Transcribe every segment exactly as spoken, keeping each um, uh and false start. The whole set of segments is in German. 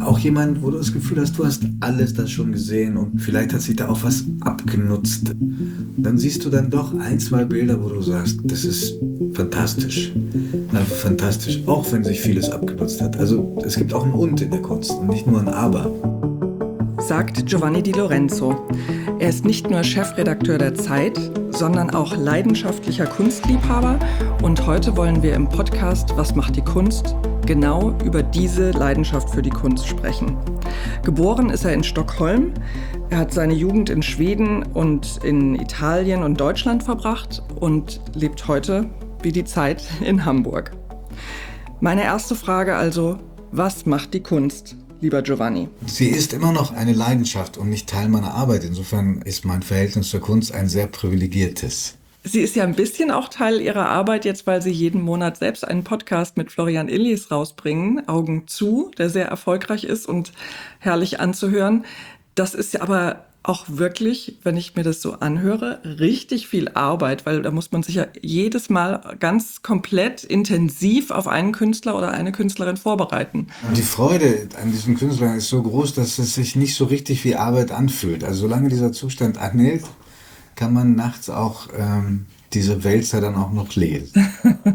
auch jemand, wo du das Gefühl hast, du hast alles das schon gesehen und vielleicht hat sich da auch was abgenutzt. Dann siehst du dann doch ein, zwei Bilder, wo du sagst, das ist fantastisch. Einfach fantastisch, auch wenn sich vieles abgenutzt hat. Also es gibt auch ein Und in der Kunst und nicht nur ein Aber. Sagt Giovanni Di Lorenzo. Er ist nicht nur Chefredakteur der Zeit, sondern auch leidenschaftlicher Kunstliebhaber. Und heute wollen wir im Podcast Was macht die Kunst? Genau über diese Leidenschaft für die Kunst sprechen. Geboren ist er in Stockholm. Er hat seine Jugend in Schweden und in Italien und Deutschland verbracht und lebt heute, wie die Zeit, in Hamburg. Meine erste Frage also, was macht die Kunst, lieber Giovanni? Sie ist immer noch eine Leidenschaft und nicht Teil meiner Arbeit. Insofern ist mein Verhältnis zur Kunst ein sehr privilegiertes. Sie ist ja ein bisschen auch Teil Ihrer Arbeit jetzt, weil Sie jeden Monat selbst einen Podcast mit Florian Illies rausbringen, Augen zu, der sehr erfolgreich ist und herrlich anzuhören. Das ist ja aber auch wirklich, wenn ich mir das so anhöre, richtig viel Arbeit, weil da muss man sich ja jedes Mal ganz komplett intensiv auf einen Künstler oder eine Künstlerin vorbereiten. Die Freude an diesen Künstlern ist so groß, dass es sich nicht so richtig wie Arbeit anfühlt. Also solange dieser Zustand anhält, kann man nachts auch ähm, diese Wälzer dann auch noch lesen.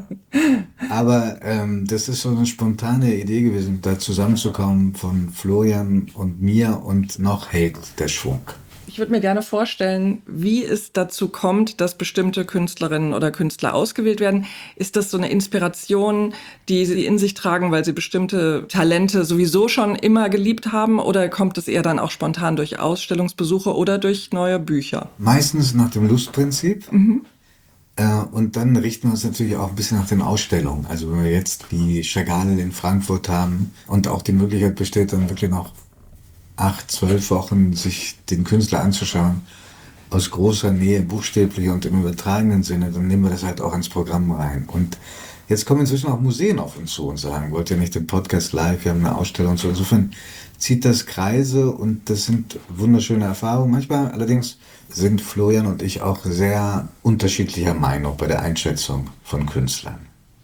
Aber ähm, das ist so eine spontane Idee gewesen, da zusammenzukommen von Florian und mir und noch hält der Schwung. Ich würde mir gerne vorstellen, wie es dazu kommt, dass bestimmte Künstlerinnen oder Künstler ausgewählt werden. Ist das so eine Inspiration, die sie in sich tragen, weil sie bestimmte Talente sowieso schon immer geliebt haben? Oder kommt es eher dann auch spontan durch Ausstellungsbesuche oder durch neue Bücher? Meistens nach dem Lustprinzip. Mhm. Äh, und dann richten wir uns natürlich auch ein bisschen nach den Ausstellungen. Also wenn wir jetzt die Chagall in Frankfurt haben und auch die Möglichkeit besteht, dann wirklich noch acht, zwölf Wochen sich den Künstler anzuschauen, aus großer Nähe, buchstäblich und im übertragenen Sinne, dann nehmen wir das halt auch ins Programm rein. Und jetzt kommen inzwischen auch Museen auf uns zu und sagen, wollt ihr nicht den Podcast live, wir haben eine Ausstellung und so. Insofern zieht das Kreise und das sind wunderschöne Erfahrungen. Manchmal allerdings sind Florian und ich auch sehr unterschiedlicher Meinung bei der Einschätzung von Künstlern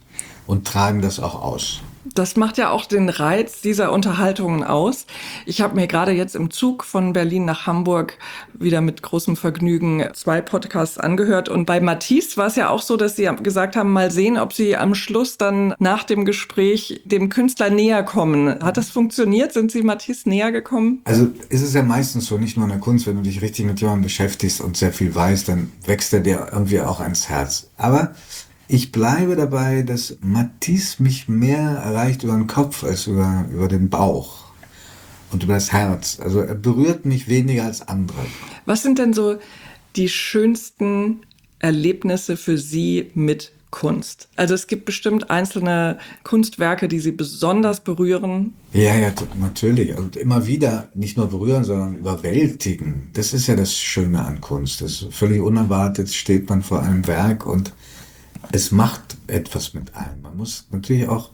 und tragen das auch aus. Das macht ja auch den Reiz dieser Unterhaltungen aus. Ich habe mir gerade jetzt im Zug von Berlin nach Hamburg wieder mit großem Vergnügen zwei Podcasts angehört. Und bei Matisse war es ja auch so, dass Sie gesagt haben, mal sehen, ob Sie am Schluss dann nach dem Gespräch dem Künstler näher kommen. Hat das funktioniert? Sind Sie Matisse näher gekommen? Also ist es ja meistens so, nicht nur in der Kunst, wenn du dich richtig mit jemandem beschäftigst und sehr viel weißt, dann wächst er dir irgendwie auch ans Herz. Aber ich bleibe dabei, dass Matisse mich mehr erreicht über den Kopf als über, über den Bauch und über das Herz. Also er berührt mich weniger als andere. Was sind denn so die schönsten Erlebnisse für Sie mit Kunst? Also es gibt bestimmt einzelne Kunstwerke, die Sie besonders berühren. Ja, ja, natürlich. Und immer wieder nicht nur berühren, sondern überwältigen. Das ist ja das Schöne an Kunst. Das ist völlig unerwartet, steht man vor einem Werk und es macht etwas mit einem. Man muss natürlich auch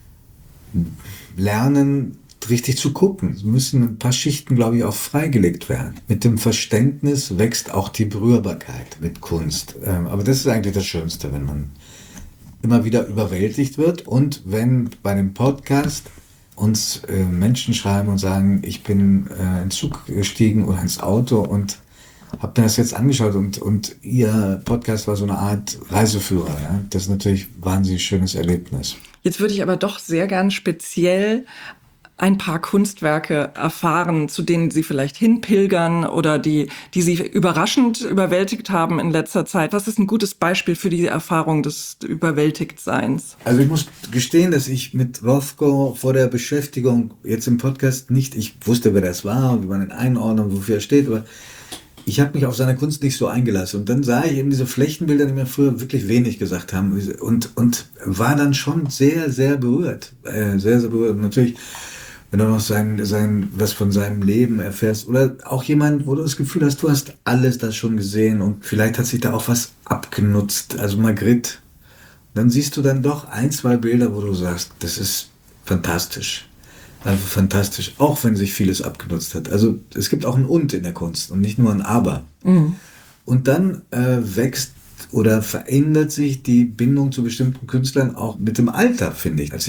lernen, richtig zu gucken. Es müssen ein paar Schichten, glaube ich, auch freigelegt werden. Mit dem Verständnis wächst auch die Berührbarkeit mit Kunst. Aber das ist eigentlich das Schönste, wenn man immer wieder überwältigt wird und wenn bei dem Podcast uns Menschen schreiben und sagen, ich bin in den Zug gestiegen oder ins Auto und hab mir das jetzt angeschaut und, und Ihr Podcast war so eine Art Reiseführer. Ja? Das ist natürlich ein wahnsinnig schönes Erlebnis. Jetzt würde ich aber doch sehr gern speziell ein paar Kunstwerke erfahren, zu denen Sie vielleicht hinpilgern oder die, die Sie überraschend überwältigt haben in letzter Zeit. Was ist ein gutes Beispiel für die Erfahrung des Überwältigtseins? Also ich muss gestehen, dass ich mit Rothko vor der Beschäftigung jetzt im Podcast nicht, ich wusste, wer das war und wie man ihn einordnet, wofür er steht, aber ich habe mich auf seine Kunst nicht so eingelassen. Und dann sah ich eben diese Flächenbilder, die mir früher wirklich wenig gesagt haben. Und, und war dann schon sehr, sehr berührt. Äh, sehr, sehr berührt. Und natürlich, wenn du noch sein, sein, was von seinem Leben erfährst. Oder auch jemand, wo du das Gefühl hast, du hast alles das schon gesehen. Und vielleicht hat sich da auch was abgenutzt. Also Magritte. Dann siehst du dann doch ein, zwei Bilder, wo du sagst, das ist fantastisch. Einfach fantastisch, auch wenn sich vieles abgenutzt hat. Also es gibt auch ein Und in der Kunst und nicht nur ein Aber. Mhm. Und dann äh, wächst oder verändert sich die Bindung zu bestimmten Künstlern auch mit dem Alter, finde ich. Als ich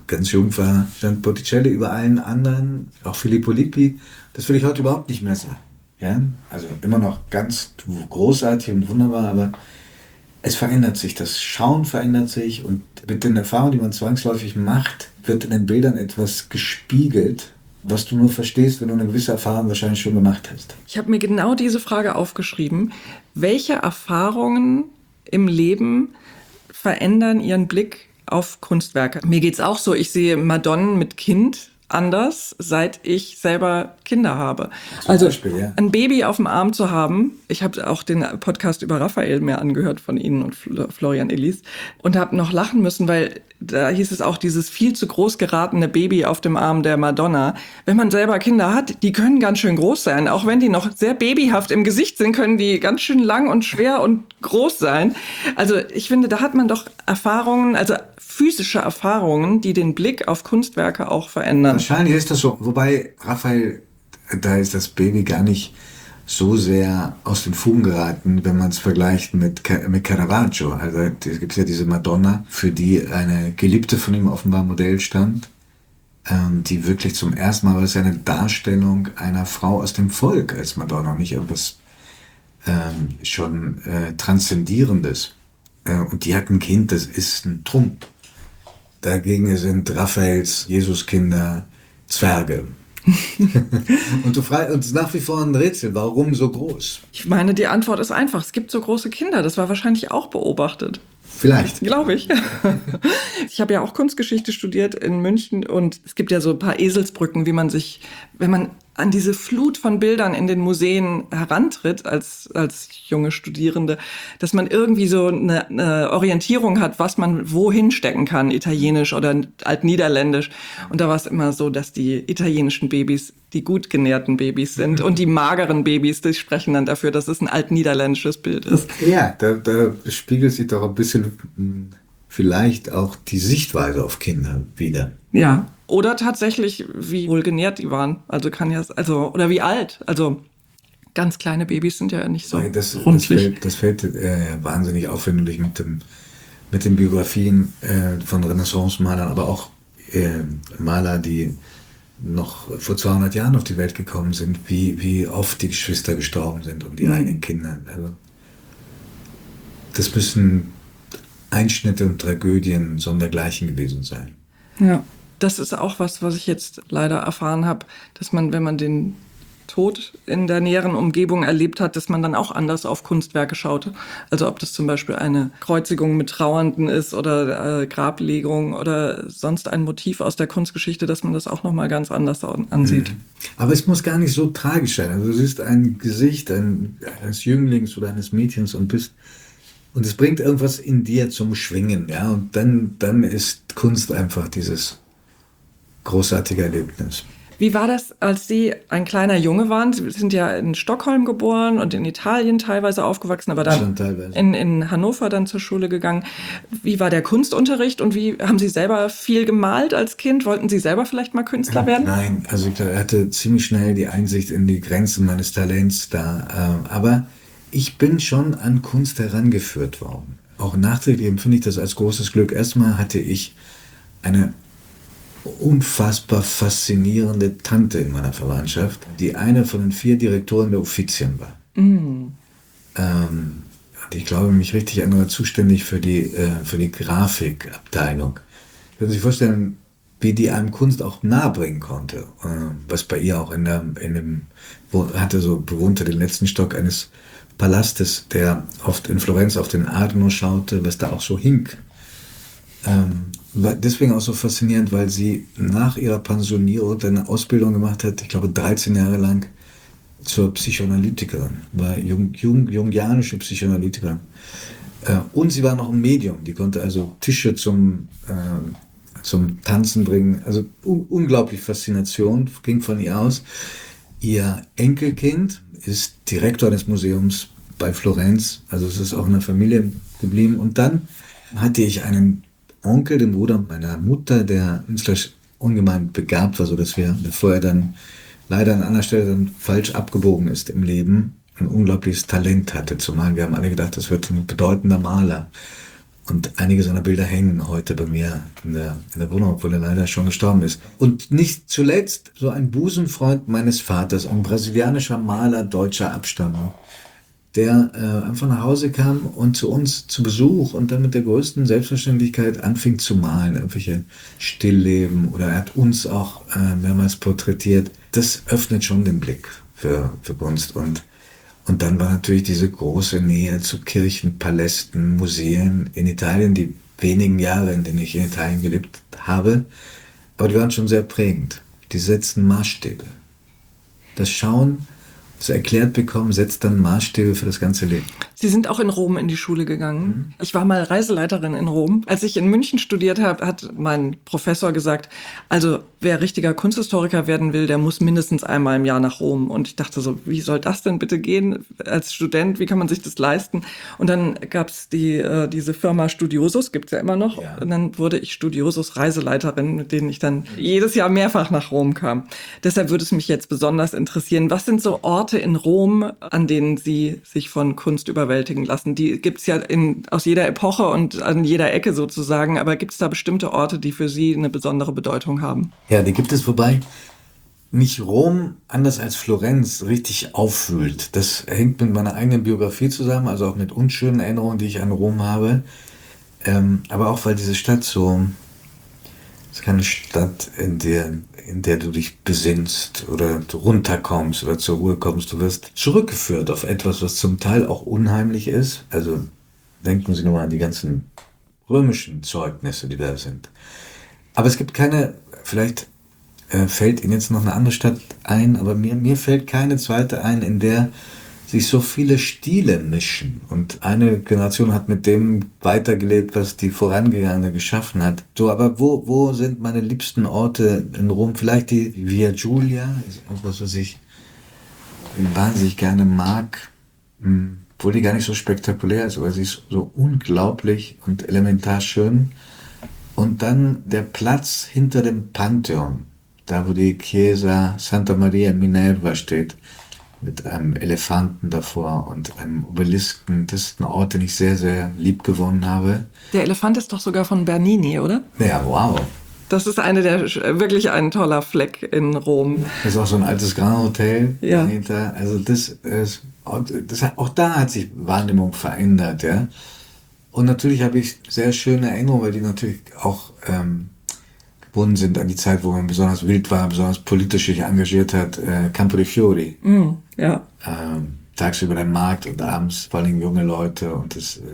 ganz jung war, stand Botticelli über allen anderen, auch Filippo Lippi. Das würde ich heute überhaupt nicht mehr sagen. Ja? Also immer noch ganz großartig und wunderbar, aber es verändert sich, das Schauen verändert sich und mit den Erfahrungen, die man zwangsläufig macht, wird in den Bildern etwas gespiegelt, was du nur verstehst, wenn du eine gewisse Erfahrung wahrscheinlich schon gemacht hast. Ich habe mir genau diese Frage aufgeschrieben. Welche Erfahrungen im Leben verändern Ihren Blick auf Kunstwerke? Mir geht's auch so, ich sehe Madonnen mit Kind anders, seit ich selber Kinder habe. Zum also Beispiel, ja. Ein Baby auf dem Arm zu haben. Ich habe auch den Podcast über Raphael mir angehört von Ihnen und Florian Illies und habe noch lachen müssen, weil da hieß es auch, dieses viel zu groß geratene Baby auf dem Arm der Madonna. Wenn man selber Kinder hat, die können ganz schön groß sein. Auch wenn die noch sehr babyhaft im Gesicht sind, können die ganz schön lang und schwer und groß sein. Also ich finde, da hat man doch Erfahrungen, also physische Erfahrungen, die den Blick auf Kunstwerke auch verändern. Wahrscheinlich ist das so. Wobei, Raphael, da ist das Baby gar nicht so sehr aus den Fugen geraten, wenn man es vergleicht mit, mit Caravaggio. Also es gibt ja diese Madonna, für die eine Geliebte von ihm offenbar Modell stand, ähm, die wirklich zum ersten Mal, weil es ja eine Darstellung einer Frau aus dem Volk als Madonna, nicht irgendwas ähm, schon äh, Transzendierendes. Äh, und die hat ein Kind, das ist ein Trump. Dagegen sind Raphaels Jesuskinder Zwerge. Und du fragst uns nach wie vor ein Rätsel, warum so groß? Ich meine, die Antwort ist einfach, es gibt so große Kinder, das war wahrscheinlich auch beobachtet. Vielleicht. Glaube ich. Ich habe ja auch Kunstgeschichte studiert in München und es gibt ja so ein paar Eselsbrücken, wie man sich, wenn man an diese Flut von Bildern in den Museen herantritt als, als junge Studierende, dass man irgendwie so eine, eine Orientierung hat, was man wohin stecken kann, italienisch oder altniederländisch. Und da war es immer so, dass die italienischen Babys die gut genährten Babys sind und die mageren Babys, die sprechen dann dafür, dass es ein altniederländisches Bild ist. Ja, da, da spiegelt sich doch ein bisschen vielleicht auch die Sichtweise auf Kinder wider. Ja. Oder tatsächlich, wie wohlgenährt die waren. Also kann ja, also, oder wie alt. Also ganz kleine Babys sind ja nicht so das, das rundlich. fällt, das fällt äh, wahnsinnig auf, wenn du dich mit, dem, mit den Biografien äh, von Renaissance-Malern, aber auch äh, Maler, die noch vor zweihundert Jahren auf die Welt gekommen sind, wie, wie oft die Geschwister gestorben sind und die mhm. eigenen Kinder. Also, das müssen Einschnitte und Tragödien sondergleichen gewesen sein. Ja. Das ist auch was, was ich jetzt leider erfahren habe, dass man, wenn man den Tod in der näheren Umgebung erlebt hat, dass man dann auch anders auf Kunstwerke schaute. Also ob das zum Beispiel eine Kreuzigung mit Trauernden ist oder äh, Grablegung oder sonst ein Motiv aus der Kunstgeschichte, dass man das auch nochmal ganz anders ansieht. Aber es muss gar nicht so tragisch sein. Also du siehst ein Gesicht ein, eines Jünglings oder eines Mädchens und bist und es bringt irgendwas in dir zum Schwingen, ja. Und dann, dann ist Kunst einfach dieses großartige Erlebnis. Wie war das, als Sie ein kleiner Junge waren? Sie sind ja in Stockholm geboren und in Italien teilweise aufgewachsen, aber dann in, in Hannover dann zur Schule gegangen. Wie war der Kunstunterricht und wie haben Sie selber viel gemalt als Kind? Wollten Sie selber vielleicht mal Künstler werden? Nein, also ich hatte ziemlich schnell die Einsicht in die Grenzen meines Talents da. Aber ich bin schon an Kunst herangeführt worden. Auch nachträglich empfinde ich das als großes Glück. Erstmal hatte ich eine unfassbar faszinierende Tante in meiner Verwandtschaft, die eine von den vier Direktoren der Uffizien war. Mm. Ähm, ich glaube, mich richtig erinnere, zuständig für die, äh, für die Grafikabteilung. Ich kann sich vorstellen, wie die einem Kunst auch nahebringen konnte. Äh, was bei ihr auch in, der, in dem, wo, hatte so, bewohnte den letzten Stock eines Palastes, der oft in Florenz auf den Arno schaute, was da auch so hing. Ähm, war deswegen auch so faszinierend, weil sie nach ihrer Pensionierung eine Ausbildung gemacht hat, ich glaube dreizehn Jahre lang, zur Psychoanalytikerin, war jung, jung, jungianische Psychoanalytikerin. Äh, und sie war noch ein Medium, die konnte also Tische zum, äh, zum Tanzen bringen. Also un- unglaublich Faszination, ging von ihr aus. Ihr Enkelkind ist Direktor des Museums bei Florenz, also es ist auch in der Familie geblieben. Und dann hatte ich einen Onkel, den Bruder meiner Mutter, der ungemein begabt war, so dass wir, bevor er dann leider an einer Stelle dann falsch abgebogen ist im Leben, ein unglaubliches Talent hatte zu malen. Wir haben alle gedacht, das wird ein bedeutender Maler. Und einige seiner Bilder hängen heute bei mir in der, in der Wohnung, obwohl er leider schon gestorben ist. Und nicht zuletzt so ein Busenfreund meines Vaters, ein brasilianischer Maler deutscher Abstammung, der äh, einfach nach Hause kam und zu uns zu Besuch und dann mit der größten Selbstverständlichkeit anfing zu malen, irgendwelche Stillleben, oder er hat uns auch äh, mehrmals porträtiert. Das öffnet schon den Blick für, für Kunst. Und, und dann war natürlich diese große Nähe zu Kirchen, Palästen, Museen in Italien, die wenigen Jahre, in denen ich in Italien gelebt habe, aber die waren schon sehr prägend. Die setzen Maßstäbe. Das Schauen, das erklärt bekommen, setzt dann Maßstäbe für das ganze Leben. Sie sind auch in Rom in die Schule gegangen. Mhm. Ich war mal Reiseleiterin in Rom. Als ich in München studiert habe, hat mein Professor gesagt, also wer richtiger Kunsthistoriker werden will, der muss mindestens einmal im Jahr nach Rom. Und ich dachte so, wie soll das denn bitte gehen als Student? Wie kann man sich das leisten? Und dann gab es die, äh, diese Firma Studiosus, gibt's ja immer noch. Ja. Und dann wurde ich Studiosus Reiseleiterin, mit denen ich dann jedes Jahr mehrfach nach Rom kam. Deshalb würde es mich jetzt besonders interessieren, was sind so Orte in Rom, an denen Sie sich von Kunst überwältigen lassen? Die gibt's ja in, aus jeder Epoche und an jeder Ecke sozusagen, aber gibt es da bestimmte Orte, die für Sie eine besondere Bedeutung haben? Ja, die gibt es, wobei mich Rom, anders als Florenz, richtig aufwühlt. Das hängt mit meiner eigenen Biografie zusammen, also auch mit unschönen Erinnerungen, die ich an Rom habe. Ähm, aber auch, weil diese Stadt so, es ist keine Stadt, in der, in der du dich besinnst oder du runterkommst oder zur Ruhe kommst. Du wirst zurückgeführt auf etwas, was zum Teil auch unheimlich ist. Also denken Sie nur mal an die ganzen römischen Zeugnisse, die da sind. Aber es gibt keine, vielleicht äh, fällt Ihnen jetzt noch eine andere Stadt ein, aber mir, mir fällt keine zweite ein, in der sich so viele Stile mischen. Und eine Generation hat mit dem weitergelebt, was die vorangegangene geschaffen hat. So, aber wo, wo sind meine liebsten Orte in Rom? Vielleicht die Via Giulia, ist etwas, was ich wahnsinnig gerne mag, obwohl die gar nicht so spektakulär ist, aber sie ist so unglaublich und elementar schön. Und dann der Platz hinter dem Pantheon, da wo die Chiesa Santa Maria Minerva steht, mit einem Elefanten davor und einem Obelisken. Das ist ein Ort, den ich sehr, sehr lieb gewonnen habe. Der Elefant ist doch sogar von Bernini, oder? Ja, wow. Das ist eine der, wirklich ein toller Fleck in Rom. Das ist auch so ein altes Grand Hotel ja. dahinter. Also das ist, das, auch da hat sich Wahrnehmung verändert, ja. Und natürlich habe ich sehr schöne Erinnerungen, weil die natürlich auch ähm, gebunden sind an die Zeit, wo man besonders wild war, besonders politisch sich engagiert hat. Äh, Campo dei Fiori. Mm, ja. Ähm, tagsüber der Markt und abends vor allem junge Leute und das äh,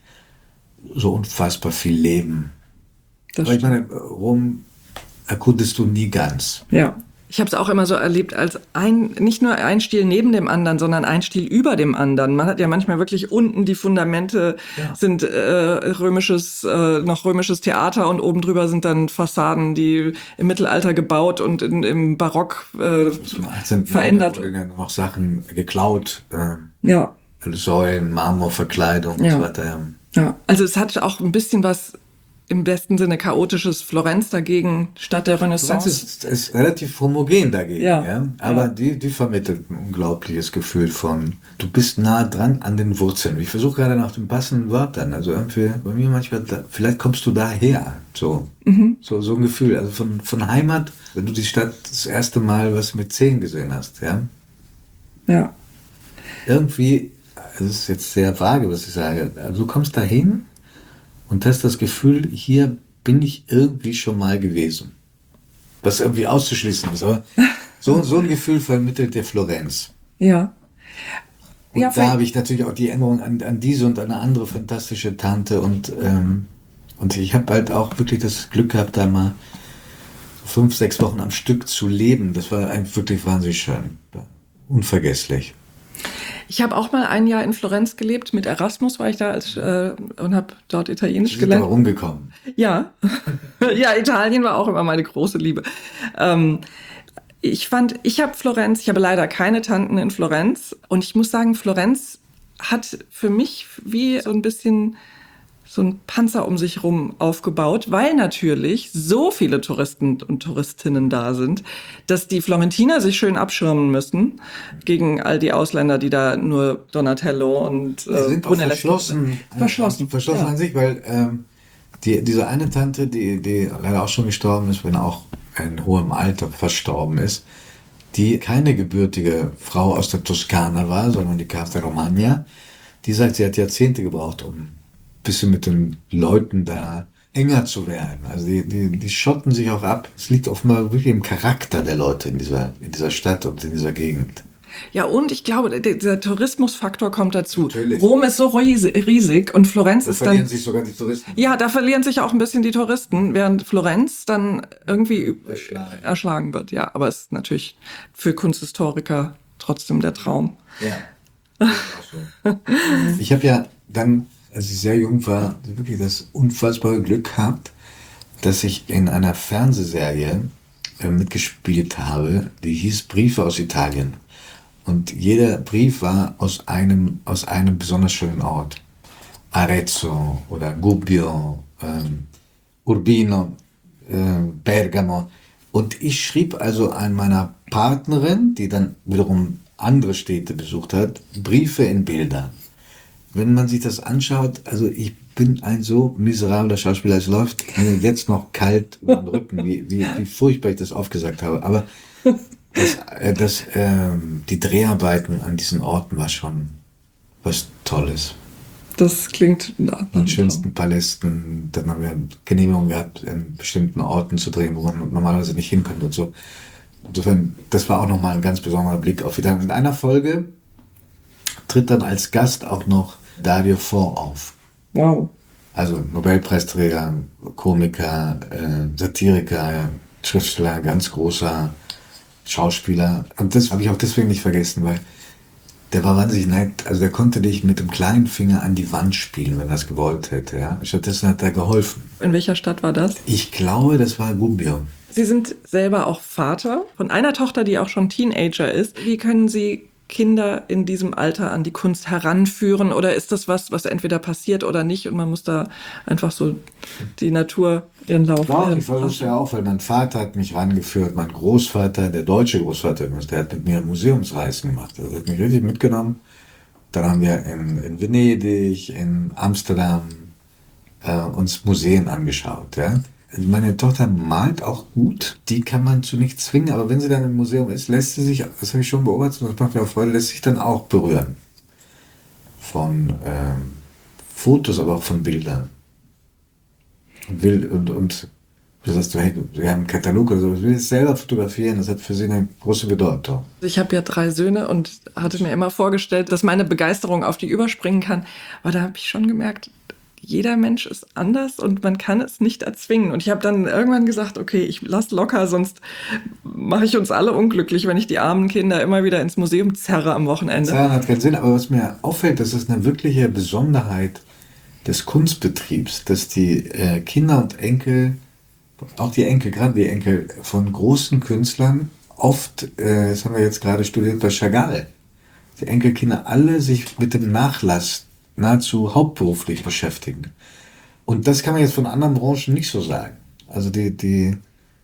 so unfassbar viel Leben. Das Aber ich meine, Rom erkundest du nie ganz. Ja. Ich habe es auch immer so erlebt als ein, nicht nur ein Stil neben dem anderen, sondern ein Stil über dem anderen. Man hat ja manchmal wirklich unten die Fundamente ja. sind äh, römisches, äh, noch römisches Theater und oben drüber sind dann Fassaden, die im Mittelalter gebaut und in, im Barock äh, verändert. Noch, noch Sachen geklaut. Äh, ja. Säulen, Marmorverkleidung ja. und so weiter. Ja. Also es hat auch ein bisschen was im besten Sinne chaotisches Florenz dagegen, Stadt der Renaissance. Es ist, ist relativ homogen dagegen, ja. ja? Aber ja. Die, die vermittelt ein unglaubliches Gefühl von, du bist nah dran an den Wurzeln. Ich versuche gerade nach den passenden Wörtern, also irgendwie bei mir manchmal, da, vielleicht kommst du daher, so, mhm. so, so ein Gefühl, also von, von Heimat, wenn du die Stadt das erste Mal was mit zehn gesehen hast, ja. Ja. Irgendwie, es ist jetzt sehr vage, was ich sage, also du kommst dahin, und hast das Gefühl, hier bin ich irgendwie schon mal gewesen. Was irgendwie auszuschließen ist. Aber so, so ein Gefühl vermittelt der Florenz. Ja. Und ja, da habe ich natürlich auch die Erinnerung an, an diese und eine andere fantastische Tante. Und, ähm, und ich habe halt auch wirklich das Glück gehabt, da mal fünf, sechs Wochen am Stück zu leben. Das war einfach wirklich wahnsinnig schön. Unvergesslich. Ich habe auch mal ein Jahr in Florenz gelebt. Mit Erasmus war ich da als, äh, und habe dort Italienisch Sie sind gelernt. aber rumgekommen. Ja. Ja, Italien war auch immer meine große Liebe. Ähm, ich fand, ich habe Florenz, ich habe leider keine Tanten in Florenz. Und ich muss sagen, Florenz hat für mich wie so ein bisschen so ein Panzer um sich rum aufgebaut, weil natürlich so viele Touristen und Touristinnen da sind, dass die Florentiner sich schön abschirmen müssen gegen all die Ausländer, die da nur Donatello und äh, sind auch verschlossen, verschlossen, verschlossen ja. an sich, weil ähm, die, diese eine Tante, die, die leider auch schon gestorben ist, wenn auch in hohem Alter verstorben ist, die keine gebürtige Frau aus der Toskana war, sondern die Casa Romagna, die sagt, sie hat Jahrzehnte gebraucht, um ein bisschen mit den Leuten da enger zu werden. Also die, die, die schotten sich auch ab. Es liegt offenbar wirklich im Charakter der Leute in dieser, in dieser Stadt und in dieser Gegend. Ja, und ich glaube, dieser Tourismusfaktor kommt dazu. Natürlich. Rom ist so riesig und Florenz da ist dann... Da verlieren sich sogar die Touristen. Ja, da verlieren sich auch ein bisschen die Touristen, während Florenz dann irgendwie erschlagen, erschlagen wird. Ja, aber es ist natürlich für Kunsthistoriker trotzdem der Traum. Ja. Ich habe ja dann, als ich sehr jung war, wirklich das unfassbare Glück gehabt, dass ich in einer Fernsehserie äh, mitgespielt habe, die hieß Briefe aus Italien. Und jeder Brief war aus einem, aus einem besonders schönen Ort. Arezzo oder Gubbio, ähm, Urbino, äh, Bergamo. Und ich schrieb also an meiner Partnerin, die dann wiederum andere Städte besucht hat, Briefe in Bilder. Wenn man sich das anschaut, also ich bin ein so miserabler Schauspieler, es läuft mir jetzt noch kalt über den Rücken, wie, wie, wie furchtbar ich das aufgesagt habe. Aber das, äh, das, ähm, die Dreharbeiten an diesen Orten war schon was Tolles. Das klingt nach In den schönsten Palästen, dann haben wir Genehmigung gehabt, in bestimmten Orten zu drehen, wo man normalerweise nicht hinkommt und so. Insofern, das war auch nochmal ein ganz besonderer Blick auf Italien. In einer Folge tritt dann als Gast auch noch Dario Fo auf. Wow. Also Nobelpreisträger, Komiker, äh, Satiriker, Schriftsteller, ganz großer Schauspieler. Und das habe ich auch deswegen nicht vergessen, weil der war wahnsinnig nett. Also der konnte dich mit dem kleinen Finger an die Wand spielen, wenn er es gewollt hätte. Ja? Stattdessen hat er geholfen. In welcher Stadt war das? Ich glaube, das war Gubbio. Sie sind selber auch Vater von einer Tochter, die auch schon Teenager ist. Wie können Sie Kinder in diesem Alter an die Kunst heranführen? Oder ist das was, was entweder passiert oder nicht und man muss da einfach so die Natur ihren Lauf Doch, ich versuche es ja auch, weil mein Vater hat mich rangeführt, mein Großvater, der deutsche Großvater, der hat mit mir Museumsreisen gemacht. Also der hat mich richtig mitgenommen. Dann haben wir in, in Venedig, in Amsterdam äh, uns Museen angeschaut. Ja? Meine Tochter malt auch gut, die kann man zu nichts zwingen, aber wenn sie dann im Museum ist, lässt sie sich, das habe ich schon beobachtet und das macht mir auch Freude, lässt sich dann auch berühren. Von ähm, Fotos, aber auch von Bildern. Und will, und, und du sagst, hey, wir haben einen Katalog oder so, ich will es selber fotografieren, das hat für sie eine große Bedeutung. Ich habe ja drei Söhne und hatte mir immer vorgestellt, dass meine Begeisterung auf die überspringen kann, aber da habe ich schon gemerkt, jeder Mensch ist anders und man kann es nicht erzwingen. Und ich habe dann irgendwann gesagt, okay, ich lass locker, sonst mache ich uns alle unglücklich, wenn ich die armen Kinder immer wieder ins Museum zerre am Wochenende. Das hat keinen Sinn, aber was mir auffällt, das ist eine wirkliche Besonderheit des Kunstbetriebs, dass die äh, Kinder und Enkel, auch die Enkel, gerade die Enkel von großen Künstlern, oft, äh, das haben wir jetzt gerade studiert bei Chagall, die Enkelkinder alle sich mit dem Nachlass nahezu hauptberuflich beschäftigen. Und das kann man jetzt von anderen Branchen nicht so sagen. Also die, die,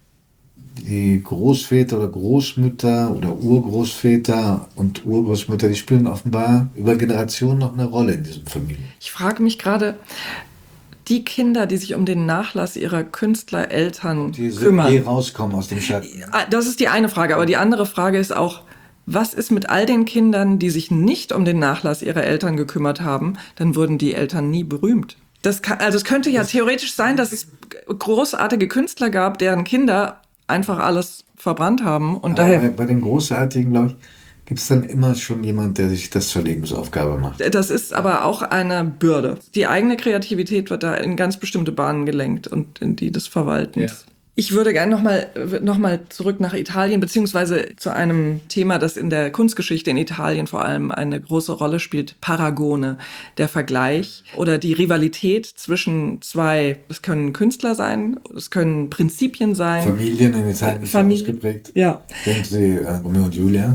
die Großväter oder Großmütter oder Urgroßväter und Urgroßmütter, die spielen offenbar über Generationen noch eine Rolle in diesen Familien. Ich frage mich gerade, die Kinder, die sich um den Nachlass ihrer Künstlereltern die kümmern. Die rauskommen aus dem Schatten. Das ist die eine Frage, aber die andere Frage ist auch, was ist mit all den Kindern, die sich nicht um den Nachlass ihrer Eltern gekümmert haben? Dann wurden die Eltern nie berühmt. Das kann, also es könnte ja theoretisch sein, dass es großartige Künstler gab, deren Kinder einfach alles verbrannt haben. Und Aber daher bei, bei den Großartigen, glaube ich, gibt es dann immer schon jemand, der sich das zur Lebensaufgabe macht. Das ist aber auch eine Bürde. Die eigene Kreativität wird da in ganz bestimmte Bahnen gelenkt und in die des Verwaltens. Ja. Ich würde gerne nochmal noch mal zurück nach Italien, beziehungsweise zu einem Thema, das in der Kunstgeschichte in Italien vor allem eine große Rolle spielt, Paragone, der Vergleich oder die Rivalität zwischen zwei, es können Künstler sein, es können Prinzipien sein. Familien in Italien sind Familie, ausgeprägt. Ja. Denken Sie an Romeo und Julia?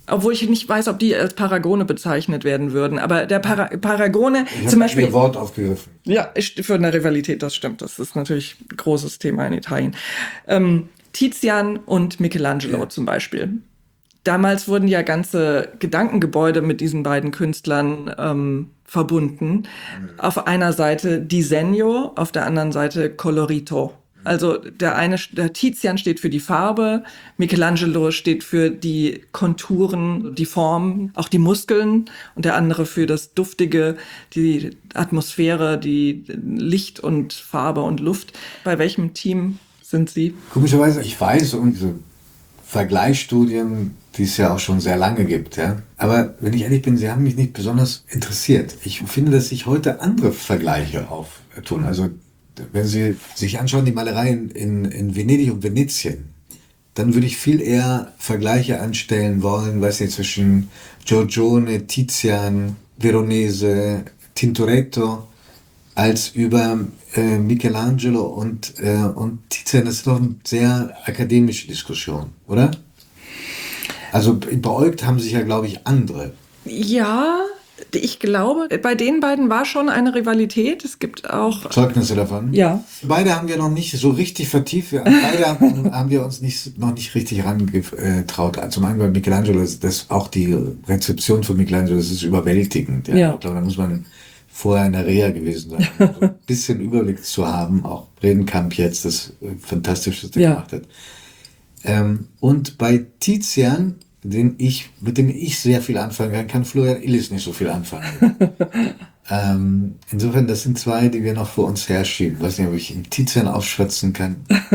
Obwohl ich nicht weiß, ob die als Paragone bezeichnet werden würden. Aber der Para- Paragone ich zum Beispiel... Ihr Wort aufgegriffen. Ja, für eine Rivalität, das stimmt. Das ist natürlich ein großes Thema in Italien. Ähm, Tizian und Michelangelo ja. zum Beispiel. Damals wurden ja ganze Gedankengebäude mit diesen beiden Künstlern ähm, verbunden. Mhm. Auf einer Seite Disegno, auf der anderen Seite Colorito. Also der eine, der Tizian steht für die Farbe, Michelangelo steht für die Konturen, die Form, auch die Muskeln und der andere für das Duftige, die Atmosphäre, die Licht und Farbe und Luft. Bei welchem Team sind Sie? Komischerweise, ich weiß um diese Vergleichsstudien, die es ja auch schon sehr lange gibt, ja. Aber wenn ich ehrlich bin, sie haben mich nicht besonders interessiert. Ich finde, dass sich heute andere Vergleiche auftun. Also wenn Sie sich anschauen, die Malereien in, in Venedig und Venetien, dann würde ich viel eher Vergleiche anstellen wollen, weiß nicht, zwischen Giorgione, Tizian, Veronese, Tintoretto, als über äh, Michelangelo und, äh, und Tizian. Das ist doch eine sehr akademische Diskussion, oder? Also beäugt haben sich ja, glaube ich, andere. Ja, ich glaube, bei den beiden war schon eine Rivalität. Es gibt auch Zeugnisse davon? Ja. Beide haben wir noch nicht so richtig vertieft. Beide haben, haben wir uns nicht, noch nicht richtig herangetraut. Zum einen bei Michelangelo, das, das auch die Rezeption von Michelangelo, das ist überwältigend. Ja. Ja. Ich glaube, da muss man vorher in der Reha gewesen sein, um so ein bisschen Überblick zu haben. Auch Bredenkamp jetzt das Fantastischste ja. gemacht hat. Ähm, und bei Tizian, den ich, mit dem ich sehr viel anfangen kann, kann Florian Illis nicht so viel anfangen. ähm, insofern, das sind zwei, die wir noch vor uns herschieben. Ich weiß nicht, ob ich im Tizian aufschwatzen kann.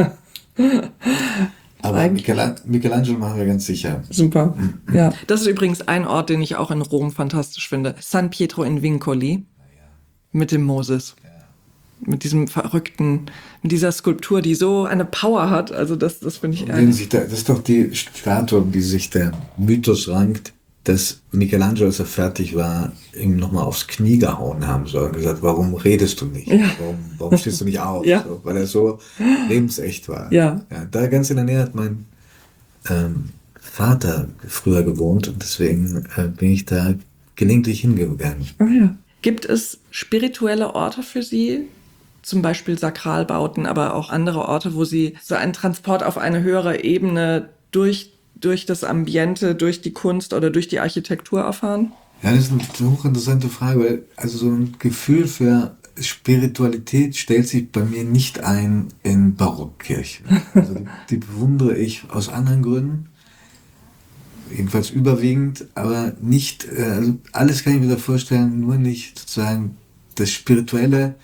Aber Michelang- Michelangelo machen wir ganz sicher. Super, mhm. ja. Das ist übrigens ein Ort, den ich auch in Rom fantastisch finde. San Pietro in Vincoli. Ja. Mit dem Moses. Ja. Mit diesem verrückten, mit dieser Skulptur, die so eine Power hat. Also das, das finde ich... Ein... Da, das ist doch die Statue, um die sich der Mythos rankt, dass Michelangelo, als er fertig war, ihm nochmal aufs Knie gehauen haben soll und gesagt, warum redest du nicht? Ja. Warum, warum stehst du nicht auf? Ja. So, weil er so lebensecht war. Ja. Ja, da ganz in der Nähe hat mein ähm, Vater früher gewohnt und deswegen äh, bin ich da gelegentlich hingegangen. Oh ja. Gibt es spirituelle Orte für Sie? Zum Beispiel Sakralbauten, aber auch andere Orte, wo Sie so einen Transport auf eine höhere Ebene durch, durch das Ambiente, durch die Kunst oder durch die Architektur erfahren? Ja, das ist eine hochinteressante Frage, weil also so ein Gefühl für Spiritualität stellt sich bei mir nicht ein in Barockkirchen. Also die, die bewundere ich aus anderen Gründen, jedenfalls überwiegend, aber nicht, also alles kann ich mir da vorstellen, nur nicht sozusagen das Spirituelle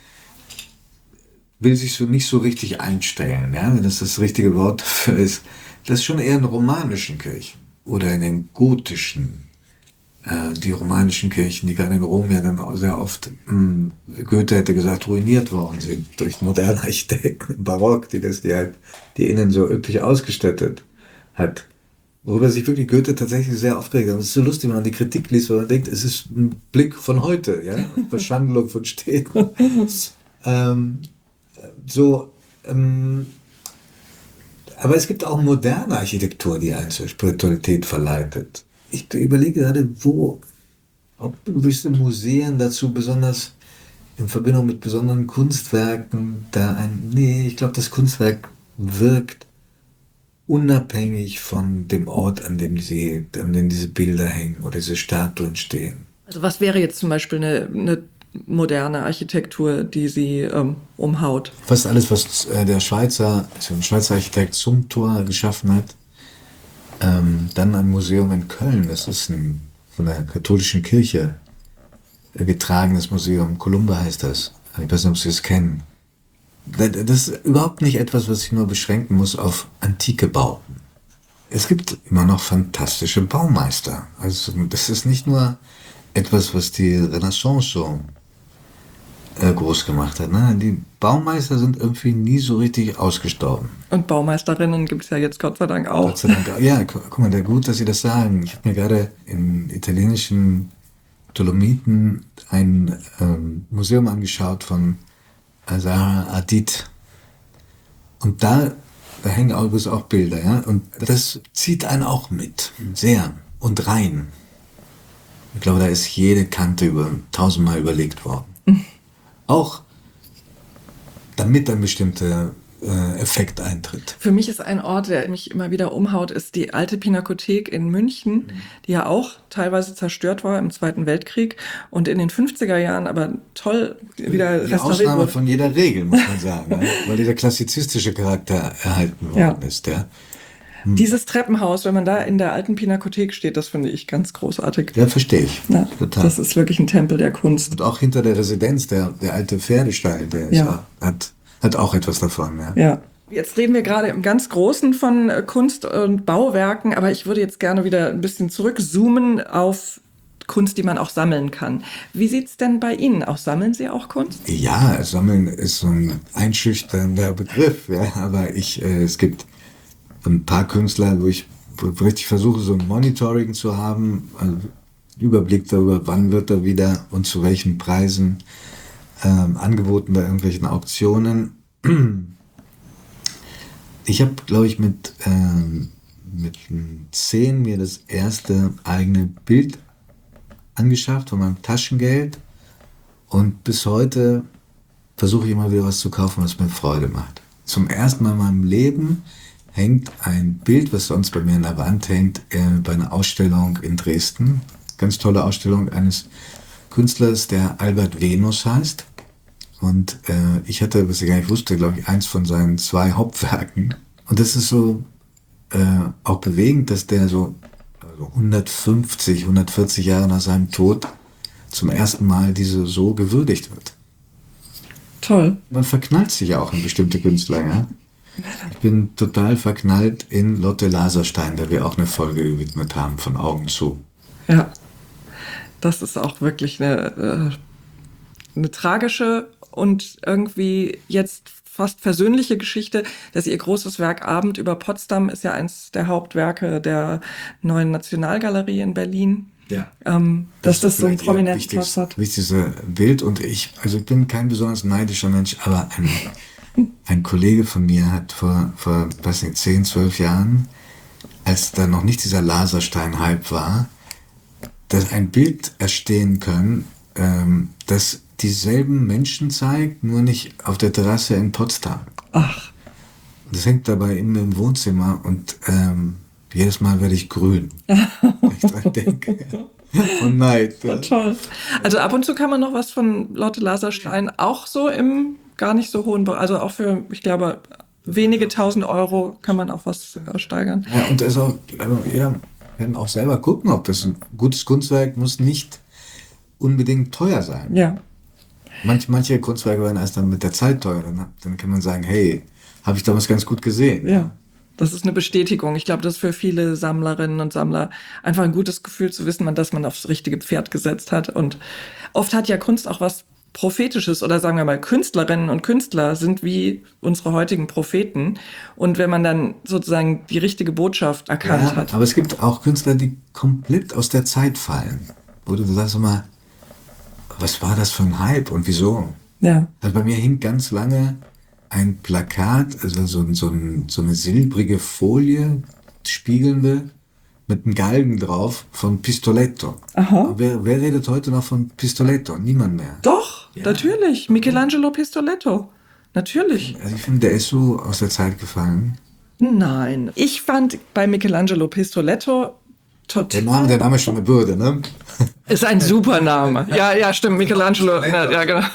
will sich so nicht so richtig einstellen, ja, wenn das das richtige Wort dafür ist. Das ist schon eher in romanischen Kirchen oder in den gotischen, äh, die romanischen Kirchen, die gerade in Rom ja dann auch sehr oft, mh, Goethe hätte gesagt, ruiniert worden sind durch moderne Architekten im Barock, die das die halt die innen so üppig ausgestattet hat. Worüber sich wirklich Goethe tatsächlich sehr aufgeregt hat. Das ist so lustig, wenn man die Kritik liest, weil man denkt, es ist ein Blick von heute, ja, Verschandlung von Städten. ähm, so, ähm, aber es gibt auch moderne Architektur, die einen zur Spiritualität verleitet. Ich überlege gerade, wo, ob gewisse Museen dazu besonders in Verbindung mit besonderen Kunstwerken da ein, nee, ich glaube, das Kunstwerk wirkt unabhängig von dem Ort, an dem sie, an dem diese Bilder hängen oder diese Statuen stehen. Also was wäre jetzt zum Beispiel eine, eine moderne Architektur, die sie ähm, umhaut? Fast alles, was äh, der Schweizer, also ein Schweizer Architekt Zumthor geschaffen hat. Ähm, dann ein Museum in Köln, das ist ein von der katholischen Kirche äh, getragenes Museum, Columba heißt das. Ich weiß nicht, ob Sie es kennen. Das ist überhaupt nicht etwas, was ich nur beschränken muss auf antike Bauten. Es gibt immer noch fantastische Baumeister. Also das ist nicht nur etwas, was die Renaissance so äh, groß gemacht hat. Ne? Die Baumeister sind irgendwie nie so richtig ausgestorben. Und Baumeisterinnen gibt es ja jetzt Gott sei Dank auch. Gott sei Dank auch. Ja, guck mal, der, gut, dass Sie das sagen. Ich habe mir gerade im italienischen Dolomiten ein ähm, Museum angeschaut von Zaha Hadid. Und da, da hängen übrigens auch Bilder, ja. Und das zieht einen auch mit. Sehr. und rein. Ich glaube, da ist jede Kante über tausendmal überlegt worden. Mhm. Auch damit ein bestimmter äh, Effekt eintritt. Für mich ist ein Ort, der mich immer wieder umhaut, ist die alte Pinakothek in München, mhm. die ja auch teilweise zerstört war im Zweiten Weltkrieg und in den fünfziger Jahren aber toll wieder die restauriert Ausnahme wurde. Von jeder Regel, muss man sagen, ne? Weil dieser klassizistische Charakter erhalten worden ja. ist. Ja. Hm. Dieses Treppenhaus, wenn man da in der alten Pinakothek steht, das finde ich ganz großartig. Ja, verstehe ich. Ja, total. Das ist wirklich ein Tempel der Kunst. Und auch hinter der Residenz, der, der alte Pferdestall, der ja. ist, hat, hat auch etwas davon. Ja. ja. Jetzt reden wir gerade im ganz Großen von Kunst und Bauwerken, aber ich würde jetzt gerne wieder ein bisschen zurückzoomen auf Kunst, die man auch sammeln kann. Wie sieht es denn bei Ihnen aus? Sammeln Sie auch Kunst? Ja, Sammeln ist so ein einschüchternder Begriff. Ja, aber ich, äh, es gibt ein paar Künstler, wo ich richtig versuche, so ein Monitoring zu haben, also Überblick darüber, wann wird er wieder und zu welchen Preisen ähm, angeboten bei irgendwelchen Auktionen. Ich habe, glaube ich, mit, ähm, mit zehn mir das erste eigene Bild angeschafft von meinem Taschengeld und bis heute versuche ich immer wieder was zu kaufen, was mir Freude macht. Zum ersten Mal in meinem Leben hängt ein Bild, was sonst bei mir an der Wand hängt, äh, bei einer Ausstellung in Dresden. Ganz tolle Ausstellung eines Künstlers, der Albert Venus heißt. Und äh, ich hatte, was ich gar nicht wusste, glaube ich, eins von seinen zwei Hauptwerken. Und das ist so äh, auch bewegend, dass der so also hundertfünfzig, hundertvierzig Jahre nach seinem Tod zum ersten Mal diese so gewürdigt wird. Toll. Man verknallt sich ja auch in bestimmte Künstler, ja. Ich bin total verknallt in Lotte Laserstein, der wir auch eine Folge gewidmet haben, von Augen zu. Ja, das ist auch wirklich eine, eine tragische und irgendwie jetzt fast versöhnliche Geschichte, dass ihr großes Werk Abend über Potsdam ist ja eins der Hauptwerke der Neuen Nationalgalerie in Berlin. Ja. Ähm, dass das, das so einen prominenten Platz hat. Wichtigste Bild und ich, also ich bin kein besonders neidischer Mensch, aber ein Ein Kollege von mir hat vor, vor weiß nicht, zehn, zwölf Jahren, als da noch nicht dieser Laserstein-Hype war, dass ein Bild erstehen können, ähm, das dieselben Menschen zeigt, nur nicht auf der Terrasse in Potsdam. Ach. Das hängt dabei immer im Wohnzimmer und ähm, jedes Mal werde ich grün, wenn ich dran denke. Und Neid. Ja. Toll. Also ab und zu kann man noch was von Lotte Laserstein auch so im gar nicht so hohen, also auch für, ich glaube, wenige tausend Euro kann man auch was steigern. Ja, und also, ja, wir werden auch selber gucken, ob das ein gutes Kunstwerk muss nicht unbedingt teuer sein. Ja. Manch, manche Kunstwerke werden erst dann mit der Zeit teuer. Dann, dann kann man sagen, hey, habe ich damals ganz gut gesehen. Ja, das ist eine Bestätigung. Ich glaube, das ist für viele Sammlerinnen und Sammler einfach ein gutes Gefühl zu wissen, dass man aufs richtige Pferd gesetzt hat. Und oft hat ja Kunst auch was Prophetisches oder sagen wir mal Künstlerinnen und Künstler sind wie unsere heutigen Propheten und wenn man dann sozusagen die richtige Botschaft erkannt ja, hat. Aber es gibt auch Künstler, die komplett aus der Zeit fallen. Wo du sagst immer, was war das für ein Hype und wieso? Ja. Also bei mir hing ganz lange ein Plakat, also so, so, ein, so eine silbrige Folie, spiegelnde, mit einem Galgen drauf von Pistoletto. Aha. Wer, wer redet heute noch von Pistoletto? Niemand mehr. Doch, ja. Natürlich. Michelangelo Pistoletto. Natürlich. Also ich finde, der ist so aus der Zeit gefallen. Nein. Ich fand bei Michelangelo Pistoletto total... Der Name, der Name ist schon eine Bürde, ne? Ist ein super Name. Ja, ja, stimmt. Michelangelo. Ja, ja genau.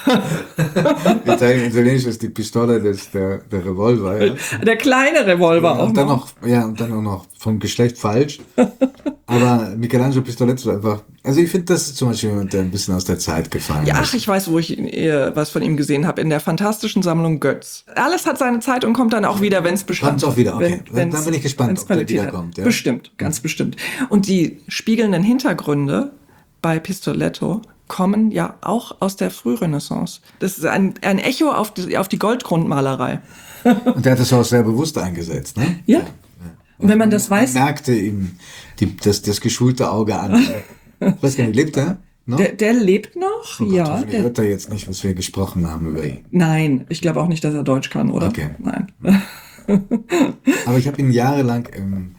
Italienisch ist die Pistole, das ist der, der Revolver. Ja. Der kleine Revolver ja, auch und dann noch. noch. Ja, und dann auch noch vom Geschlecht falsch. Aber Michelangelo Pistoletto ist einfach... Also ich finde, das ist zum Beispiel jemand, der ein bisschen aus der Zeit gefallen ist. Ja, ach, ich weiß, wo ich äh, was von ihm gesehen habe. In der fantastischen Sammlung Götz. Alles hat seine Zeit und kommt dann auch wieder, wenn es bestand. Kommt auch wieder, okay. Wenn, dann bin ich gespannt, ob der wiederkommt. Ja? Bestimmt, ganz bestimmt. Und die spiegelnden Hintergründe bei Pistoletto kommen ja auch aus der Frührenaissance. Das ist ein, ein Echo auf die, auf die Goldgrundmalerei. Und der hat das auch sehr bewusst eingesetzt, ne? Ja. Ja. Und wenn man das weiß... Man merkte ihm die, das, das geschulte Auge an. Ich weiß gar nicht, lebt er noch? Der, der lebt noch, oh Gott, ja. Der hört er jetzt nicht, was wir gesprochen haben über ihn. Nein, ich glaube auch nicht, dass er Deutsch kann, oder? Okay. Nein. Aber ich habe ihn jahrelang im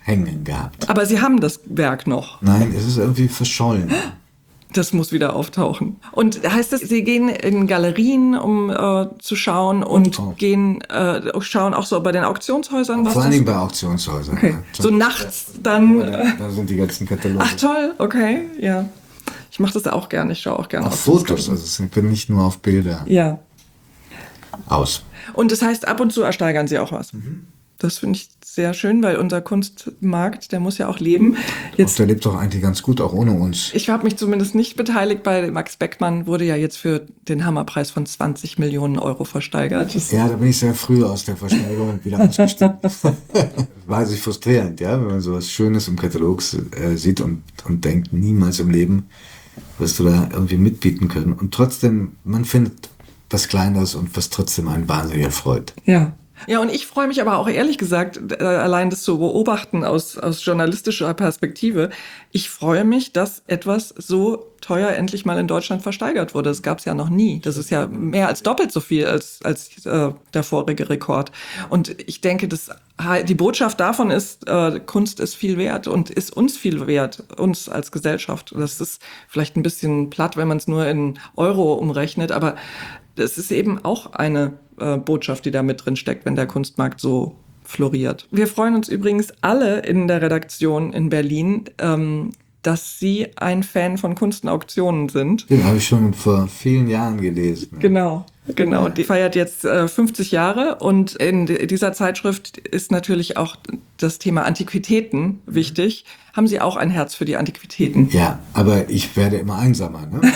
hängen gehabt. Aber Sie haben das Werk noch? Nein, es ist irgendwie verschollen. Das muss wieder auftauchen. Und heißt das, Sie gehen in Galerien, um äh, zu schauen und oh. gehen, äh, schauen auch so bei den Auktionshäusern? Was Vor allen Dingen bei Auktionshäusern. Okay. Ja. So nachts dann. Äh, da sind die ganzen Kataloge. Ach toll, okay, ja. Ich mache das auch gerne, ich schaue auch gerne auf Fotos, also ich bin nicht nur auf Bilder. Ja. Aus. Und das heißt, ab und zu ersteigern Sie auch was. Mhm. Das finde ich sehr schön, weil unser Kunstmarkt, der muss ja auch leben. Jetzt, Auch der lebt doch eigentlich ganz gut, auch ohne uns. Ich habe mich zumindest nicht beteiligt, bei Max Beckmann wurde ja jetzt für den Hammerpreis von zwanzig Millionen Euro versteigert. Das ja, da bin ich sehr früh aus der Versteigerung wieder ausgestiegen. War sich frustrierend, ja, wenn man so was Schönes im Katalog äh, sieht und, und denkt, niemals im Leben wirst du da irgendwie mitbieten können. Und trotzdem, man findet was Kleineres und was trotzdem einen wahnsinnig erfreut. Ja. Ja, und ich freue mich aber auch ehrlich gesagt, äh, allein das zu beobachten aus, aus journalistischer Perspektive, ich freue mich, dass etwas so teuer endlich mal in Deutschland versteigert wurde. Das gab es ja noch nie. Das ist ja mehr als doppelt so viel als, als äh, der vorige Rekord. Und ich denke, dass die Botschaft davon ist, äh, Kunst ist viel wert und ist uns viel wert, uns als Gesellschaft. Das ist vielleicht ein bisschen platt, wenn man es nur in Euro umrechnet, aber es ist eben auch eine äh, Botschaft, die da mit drin steckt, wenn der Kunstmarkt so floriert. Wir freuen uns übrigens alle in der Redaktion in Berlin, ähm, dass Sie ein Fan von Kunst und Auktionen sind. Den habe ich schon vor vielen Jahren gelesen. Genau, genau. Die feiert jetzt äh, fünfzig Jahre und in dieser Zeitschrift ist natürlich auch das Thema Antiquitäten wichtig. Haben Sie auch ein Herz für die Antiquitäten? Ja, aber ich werde immer einsamer. Ne?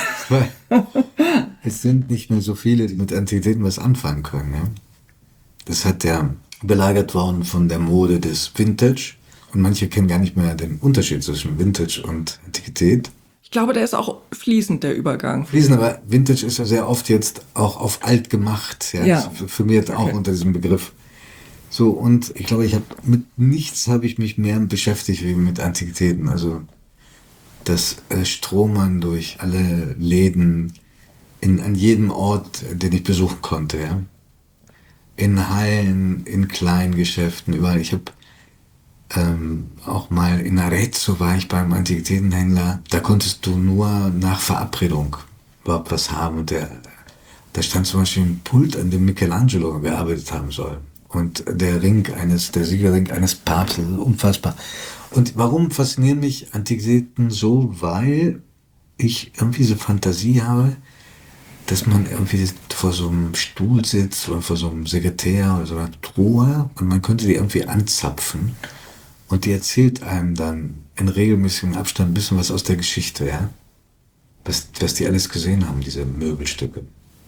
Es sind nicht mehr so viele, die mit Antiquitäten was anfangen können. Ne? Das hat ja belagert worden von der Mode des Vintage. Und manche kennen gar nicht mehr den Unterschied zwischen Vintage und Antiquität. Ich glaube, der ist auch fließend, der Übergang. Fließend, aber Vintage ist ja sehr oft jetzt auch auf alt gemacht. Ja, ja. Das firmiert okay. auch unter diesem Begriff. So, und ich glaube, ich habe mit nichts habe ich mich mehr beschäftigt wie mit Antiquitäten. Also das äh, Stromern durch alle Läden in, an jedem Ort, den ich besuchen konnte. Ja? In Hallen, in kleinen Geschäften, überall. Ich habe Ähm, auch mal in Arezzo war ich beim Antiquitätenhändler. Da konntest du nur nach Verabredung überhaupt was haben. Und der, da stand zum Beispiel ein Pult, an dem Michelangelo gearbeitet haben soll. Und der Ring eines, der Siegerring eines Papstes, unfassbar. Und warum faszinieren mich Antiquitäten so? Weil ich irgendwie so Fantasie habe, dass man irgendwie vor so einem Stuhl sitzt oder vor so einem Sekretär oder so einer Truhe und man könnte die irgendwie anzapfen. Und die erzählt einem dann in regelmäßigem Abstand ein bisschen was aus der Geschichte, ja. Was, was die alles gesehen haben, diese Möbelstücke.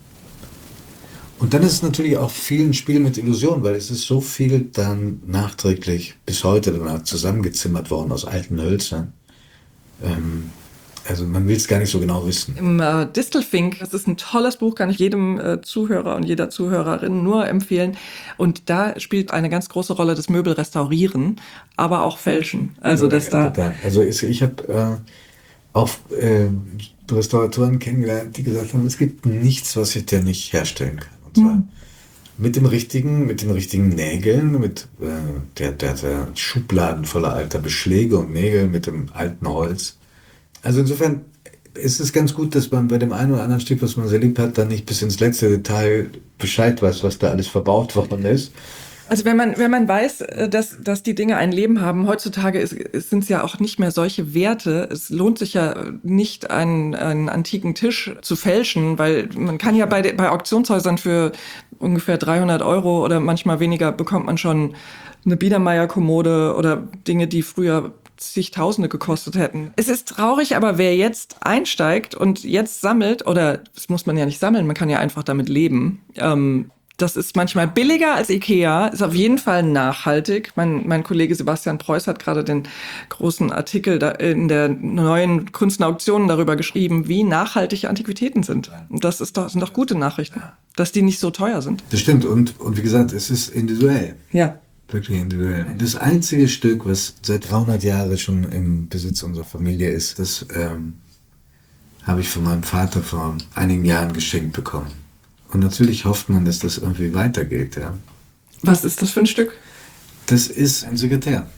Und dann ist es natürlich auch viel ein Spiel mit Illusionen, weil es ist so viel dann nachträglich bis heute danach zusammengezimmert worden aus alten Hölzern. Ähm, Also man will es gar nicht so genau wissen. Im äh, Distelfink, das ist ein tolles Buch, kann ich jedem äh, Zuhörer und jeder Zuhörerin nur empfehlen. Und da spielt eine ganz große Rolle das Möbel restaurieren, aber auch fälschen. Also das da. Also ich habe äh, auch äh, Restauratoren kennengelernt, die gesagt haben, es gibt nichts, was ich dir nicht herstellen kann. Und zwar mhm. mit dem richtigen, mit den richtigen Nägeln, mit äh, der, der, der Schubladen voller alter Beschläge und Nägel mit dem alten Holz. Also insofern ist es ganz gut, dass man bei dem einen oder anderen Stück, was man sehr lieb hat, dann nicht bis ins letzte Detail Bescheid weiß, was da alles verbaut worden ist. Also wenn man wenn man weiß, dass dass die Dinge ein Leben haben, heutzutage sind es ja auch nicht mehr solche Werte. Es lohnt sich ja nicht, einen, einen antiken Tisch zu fälschen, weil man kann ja bei bei Auktionshäusern für ungefähr dreihundert Euro oder manchmal weniger bekommt man schon eine Biedermeier-Kommode oder Dinge, die früher zigtausende gekostet hätten. Es ist traurig, aber wer jetzt einsteigt und jetzt sammelt, oder das muss man ja nicht sammeln, man kann ja einfach damit leben, ähm, das ist manchmal billiger als Ikea, ist auf jeden Fall nachhaltig. Mein, mein Kollege Sebastian Preuß hat gerade den großen Artikel da in der neuen Kunst und Auktionen darüber geschrieben, wie nachhaltig Antiquitäten sind. Und das ist doch, sind doch gute Nachrichten, dass die nicht so teuer sind. Das stimmt und, und wie gesagt, es ist individuell. Ja. Wirklich individuell. Das einzige Stück, was seit dreihundert Jahren schon im Besitz unserer Familie ist, das ähm, habe ich von meinem Vater vor einigen Jahren geschenkt bekommen. Und natürlich hofft man, dass das irgendwie weitergeht. Ja. Was ist das für ein Stück? Das ist ein Sekretär.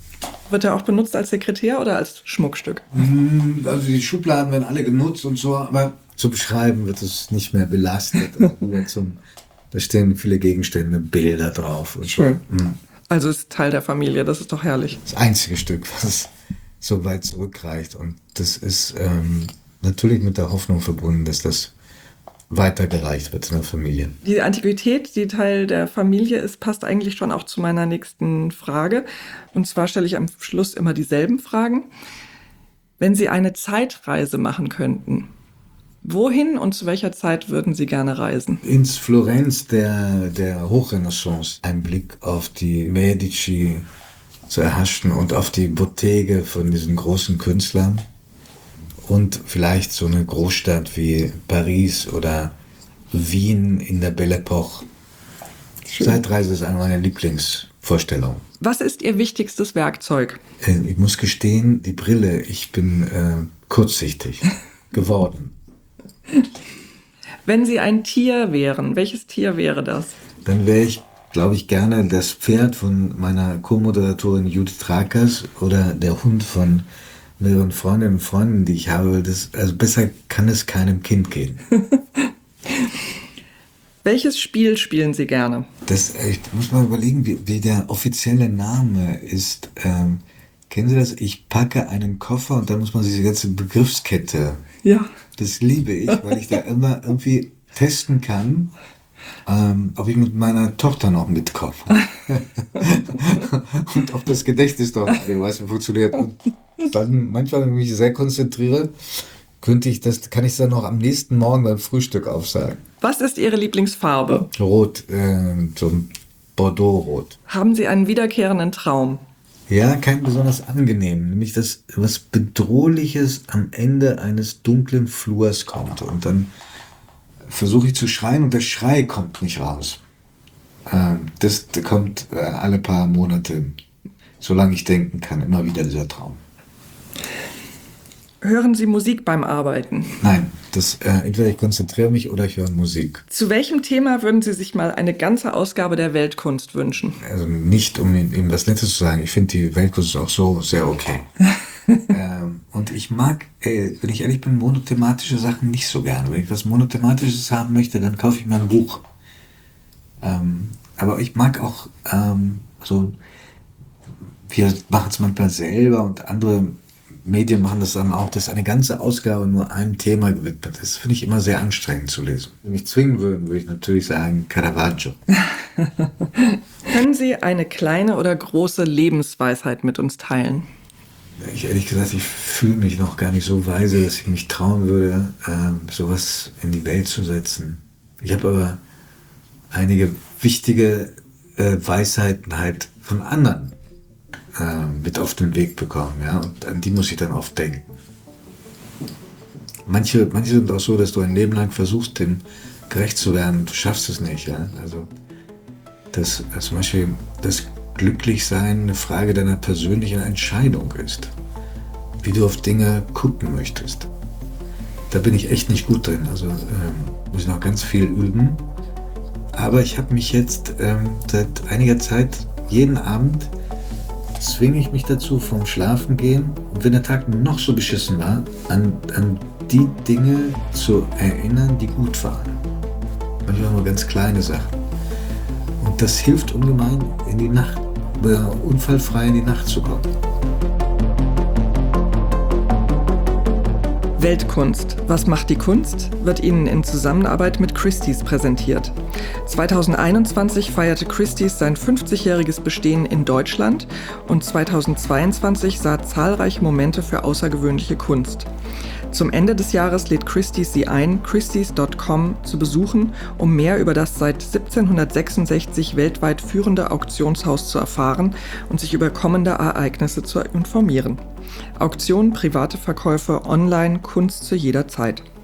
Wird er auch benutzt als Sekretär oder als Schmuckstück? Also die Schubladen werden alle genutzt und so, aber zum Schreiben wird es nicht mehr belastet. Also zum, da stehen viele Gegenstände, Bilder drauf. Und Schön. So. Mhm. Also ist Teil der Familie, das ist doch herrlich. Das einzige Stück, was so weit zurückreicht. Und das ist ähm, natürlich mit der Hoffnung verbunden, dass das weitergereicht wird in der Familie. Die Antiquität, die Teil der Familie ist, passt eigentlich schon auch zu meiner nächsten Frage. Und zwar stelle ich am Schluss immer dieselben Fragen. Wenn Sie eine Zeitreise machen könnten, wohin und zu welcher Zeit würden Sie gerne reisen? Ins Florenz der, der Hochrenaissance. Ein Blick auf die Medici zu erhaschen und auf die Bottege von diesen großen Künstlern. Und vielleicht so eine Großstadt wie Paris oder Wien in der Belle Epoque. Schön. Zeitreise ist eine meiner Lieblingsvorstellungen. Was ist Ihr wichtigstes Werkzeug? Ich muss gestehen, die Brille. Ich bin äh, kurzsichtig geworden. Wenn Sie ein Tier wären, welches Tier wäre das? Dann wäre ich, glaube ich, gerne das Pferd von meiner Co-Moderatorin Judith Rakers oder der Hund von mehreren Freundinnen und Freunden, die ich habe. Das, also besser kann es keinem Kind gehen. Welches Spiel spielen Sie gerne? Das, ich muss mal überlegen, wie, wie der offizielle Name ist. Ähm, kennen Sie das? Ich packe einen Koffer und dann muss man diese ganze Begriffskette. Ja. Das liebe ich, weil ich da immer irgendwie testen kann, ähm, ob ich mit meiner Tochter noch mitkomme. Und ob das Gedächtnis doch einigermaßen funktioniert. Und dann, manchmal, wenn ich mich sehr konzentriere, könnte ich das, kann ich es dann noch am nächsten Morgen beim Frühstück aufsagen. Was ist Ihre Lieblingsfarbe? Rot, äh, so ein Bordeaux-Rot. Haben Sie einen wiederkehrenden Traum? Ja, kein besonders angenehm. Nämlich, dass was Bedrohliches am Ende eines dunklen Flurs kommt. Und dann versuche ich zu schreien und der Schrei kommt nicht raus. Ähm, das kommt äh, alle paar Monate, solange ich denken kann, immer wieder dieser Traum. Hören Sie Musik beim Arbeiten? Nein, das, äh, entweder ich konzentriere mich oder ich höre Musik. Zu welchem Thema würden Sie sich mal eine ganze Ausgabe der Weltkunst wünschen? Also nicht, um Ihnen was Nettes zu sagen. Ich finde die Weltkunst auch so sehr okay. ähm, und ich mag, ey, wenn ich ehrlich bin, monothematische Sachen nicht so gerne. Wenn ich was Monothematisches haben möchte, dann kaufe ich mir ein Buch. Ähm, aber ich mag auch ähm, so, wir machen es manchmal selber und andere Medien machen das dann auch, dass eine ganze Ausgabe nur einem Thema gewidmet ist. Das finde ich immer sehr anstrengend zu lesen. Wenn mich zwingen würden, würde ich natürlich sagen Caravaggio. Können Sie eine kleine oder große Lebensweisheit mit uns teilen? Ich ehrlich gesagt, ich fühle mich noch gar nicht so weise, dass ich mich trauen würde, äh, sowas in die Welt zu setzen. Ich habe aber einige wichtige äh, Weisheiten halt von anderen äh, mit auf den Weg bekommen, ja, und an die muss ich dann oft denken. Manche, manche sind auch so, dass du ein Leben lang versuchst, dem gerecht zu werden, und du schaffst es nicht, ja. Also dass, dass zum Beispiel das Glücklichsein eine Frage deiner persönlichen Entscheidung ist, wie du auf Dinge gucken möchtest. Da bin ich echt nicht gut drin, also ähm, muss ich noch ganz viel üben. Aber ich habe mich jetzt ähm, seit einiger Zeit jeden Abend zwinge ich mich dazu, vom Schlafengehen, und wenn der Tag noch so beschissen war, an, an die Dinge zu erinnern, die gut waren. Manchmal nur ganz kleine Sachen. Und das hilft ungemein, in die Nacht, äh, unfallfrei in die Nacht zu kommen. Weltkunst. Was macht die Kunst? Wird Ihnen in Zusammenarbeit mit Christie's präsentiert. zweitausendeinundzwanzig feierte Christie's sein fünfzigjähriges Bestehen in Deutschland und zweitausendzweiundzwanzig sah zahlreiche Momente für außergewöhnliche Kunst. Zum Ende des Jahres lädt Christie's Sie ein, christies Punkt com zu besuchen, um mehr über das seit siebzehnhundertsechsundsechzig weltweit führende Auktionshaus zu erfahren und sich über kommende Ereignisse zu informieren. Auktionen, private Verkäufe, online, Kunst zu jeder Zeit.